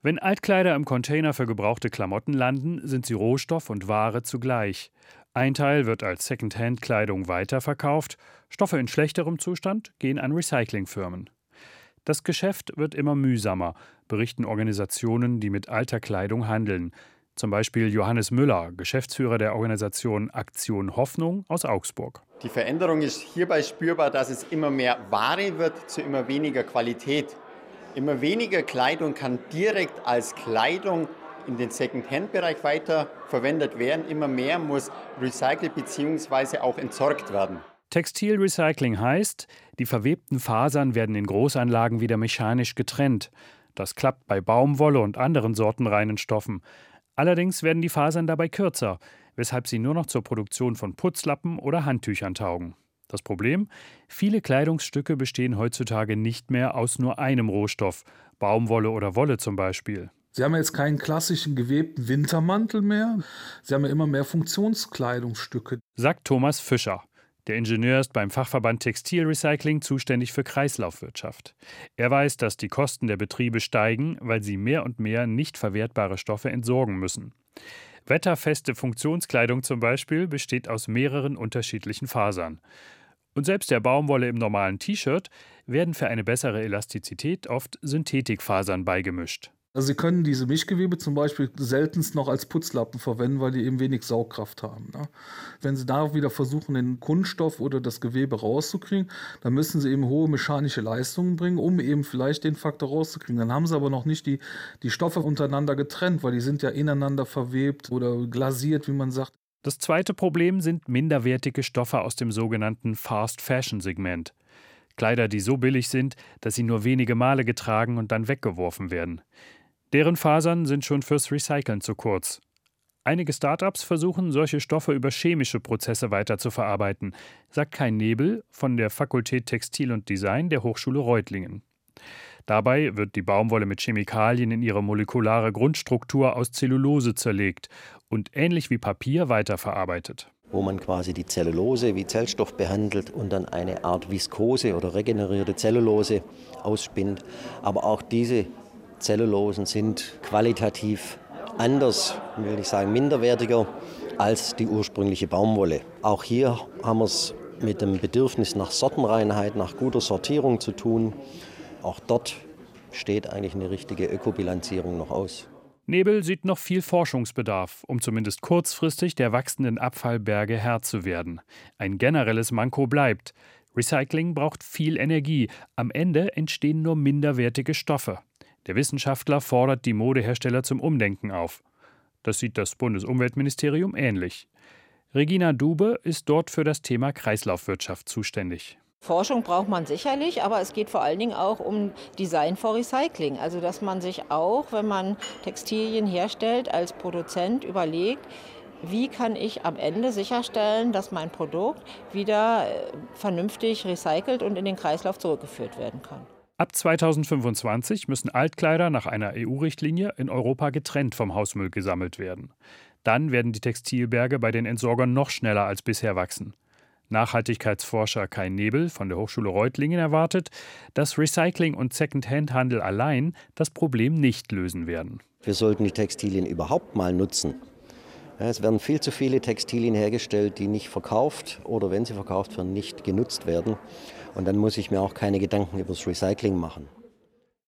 Wenn Altkleider im Container für gebrauchte Klamotten landen, sind sie Rohstoff und Ware zugleich. Ein Teil wird als Secondhand-Kleidung weiterverkauft, Stoffe in schlechterem Zustand gehen an Recyclingfirmen. Das Geschäft wird immer mühsamer, berichten Organisationen, die mit alter Kleidung handeln. Zum Beispiel Johannes Müller, Geschäftsführer der Organisation Aktion Hoffnung aus Augsburg. Die Veränderung ist hierbei spürbar, dass es immer mehr Ware wird zu immer weniger Qualität. Immer weniger Kleidung kann direkt als Kleidung in den Second-Hand-Bereich weiterverwendet werden. Immer mehr muss recycelt bzw. auch entsorgt werden. Textilrecycling heißt, die verwebten Fasern werden in Großanlagen wieder mechanisch getrennt. Das klappt bei Baumwolle und anderen sortenreinen Stoffen. Allerdings werden die Fasern dabei kürzer, weshalb sie nur noch zur Produktion von Putzlappen oder Handtüchern taugen. Das Problem? Viele Kleidungsstücke bestehen heutzutage nicht mehr aus nur einem Rohstoff, Baumwolle oder Wolle zum Beispiel. Sie haben ja jetzt keinen klassischen gewebten Wintermantel mehr. Sie haben ja immer mehr Funktionskleidungsstücke, sagt Thomas Fischer. Der Ingenieur ist beim Fachverband Textilrecycling zuständig für Kreislaufwirtschaft. Er weiß, dass die Kosten der Betriebe steigen, weil sie mehr und mehr nicht verwertbare Stoffe entsorgen müssen. Wetterfeste Funktionskleidung zum Beispiel besteht aus mehreren unterschiedlichen Fasern. Und selbst der Baumwolle im normalen T-Shirt werden für eine bessere Elastizität oft Synthetikfasern beigemischt. Also Sie können diese Mischgewebe zum Beispiel seltenst noch als Putzlappen verwenden, weil die eben wenig Saugkraft haben. Ne? Wenn Sie da wieder versuchen, den Kunststoff oder das Gewebe rauszukriegen, dann müssen Sie eben hohe mechanische Leistungen bringen, um eben vielleicht den Faktor rauszukriegen. Dann haben Sie aber noch nicht die Stoffe untereinander getrennt, weil die sind ja ineinander verwebt oder glasiert, wie man sagt. Das zweite Problem sind minderwertige Stoffe aus dem sogenannten Fast-Fashion-Segment. Kleider, die so billig sind, dass sie nur wenige Male getragen und dann weggeworfen werden. Deren Fasern sind schon fürs Recyceln zu kurz. Einige Start-ups versuchen, solche Stoffe über chemische Prozesse weiterzuverarbeiten, sagt Kai Nebel von der Fakultät Textil und Design der Hochschule Reutlingen. Dabei wird die Baumwolle mit Chemikalien in ihre molekulare Grundstruktur aus Zellulose zerlegt und ähnlich wie Papier weiterverarbeitet. Wo man quasi die Zellulose wie Zellstoff behandelt und dann eine Art Viskose oder regenerierte Zellulose ausspinnt. Aber auch diese Zellulosen sind qualitativ anders, will ich sagen minderwertiger als die ursprüngliche Baumwolle. Auch hier haben wir es mit dem Bedürfnis nach Sortenreinheit, nach guter Sortierung zu tun. Auch dort steht eigentlich eine richtige Ökobilanzierung noch aus. Nebel sieht noch viel Forschungsbedarf, um zumindest kurzfristig der wachsenden Abfallberge Herr zu werden. Ein generelles Manko bleibt. Recycling braucht viel Energie. Am Ende entstehen nur minderwertige Stoffe. Der Wissenschaftler fordert die Modehersteller zum Umdenken auf. Das sieht das Bundesumweltministerium ähnlich. Regina Dube ist dort für das Thema Kreislaufwirtschaft zuständig. Forschung braucht man sicherlich, aber es geht vor allen Dingen auch um Design for Recycling. Also dass man sich auch, wenn man Textilien herstellt, als Produzent überlegt, wie kann ich am Ende sicherstellen, dass mein Produkt wieder vernünftig recycelt und in den Kreislauf zurückgeführt werden kann. Ab 2025 müssen Altkleider nach einer EU-Richtlinie in Europa getrennt vom Hausmüll gesammelt werden. Dann werden die Textilberge bei den Entsorgern noch schneller als bisher wachsen. Nachhaltigkeitsforscher Kai Nebel von der Hochschule Reutlingen erwartet, dass Recycling und Second-Hand-Handel allein das Problem nicht lösen werden. Wir sollten die Textilien überhaupt mal nutzen. Es werden viel zu viele Textilien hergestellt, die nicht verkauft oder wenn sie verkauft werden, nicht genutzt werden. Und dann muss ich mir auch keine Gedanken über das Recycling machen.